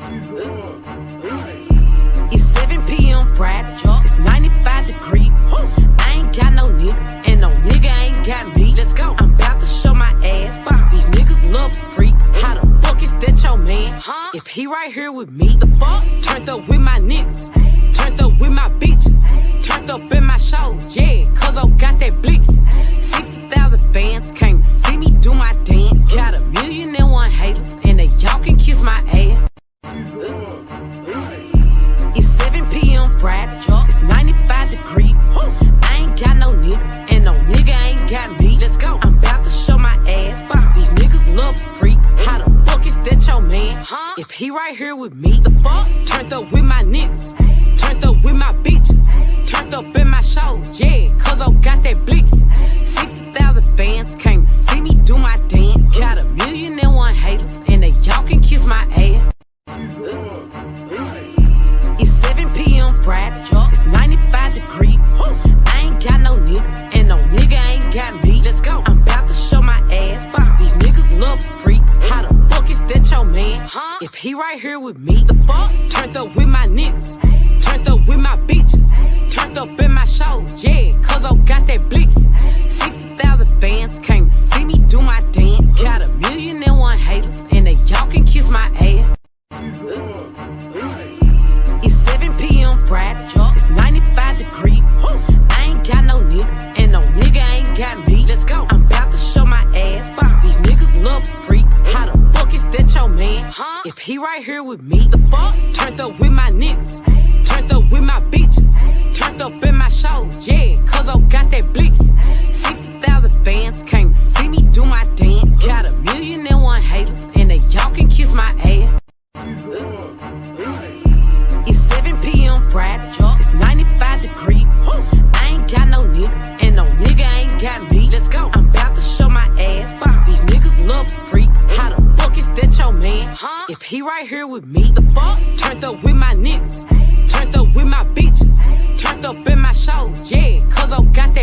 It's 7 p.m. Friday, it's 95 degrees. I ain't got no nigga, and no nigga ain't got me. Let's go. I'm about to show my ass. These niggas love a freak. How the fuck is that your man? If he right here with me, the fuck? Turned up with my niggas, turned up with my bitches, turned up in my shows, yeah, cause I got that blicky. 60,000 fans came to see me do my dance. Got 1,000,001 haters, and they y'all can kiss my ass. It's 7 p.m. Friday, it's 95 degrees. I ain't got no nigga, and no nigga ain't got me. Let's go. I'm about to show my ass. These niggas love a freak. How the fuck is that your man? If he right here with me, the fuck? Turned up with my niggas, turned up with my bitches, turned up in my shows, yeah, cause I got that blicky. 60,000 fans came to see me do my dance. Got 1,000,001 haters, and they y'all can kiss my ass. It's 7 p.m. Friday, it's 95 degrees. I ain't got no nigga, and no nigga ain't got me. Let's go. I'm about to show my ass. These niggas love a freak. How the fuck is that your man? If he right here with me, the fuck? Turned up with my niggas, turned up with my bitches, turned up in my shows, yeah, cause I got that blicky. 60,000 fans came to see me do my dance. Got 1,000,001 haters, and they y'all can kiss my ass. It's 7 p.m. Friday, it's 95 degrees. I ain't got no nigga, and no nigga ain't got me. Let's go. I'm about to show my ass. These niggas love a freak. How the fuck is that your man? If he right here with me, the fuck? Turned up with my niggas, turned up with my bitches, turned up in my shows, yeah, cause I got that blicky. 60,000 fans came to see me do my dance. Got 1,000,001 haters, and they y'all can kiss my ass. It's 7 p.m. Friday, it's 95 degrees. I ain't got no nigga, and no nigga ain't got me. Let's go. I'm about to show my ass. These niggas love a freak. How the fuck is that your man? If he right here with me, the fuck? Turned up with my niggas, turned up with my bitches, turned up in my shows, yeah, cause I got that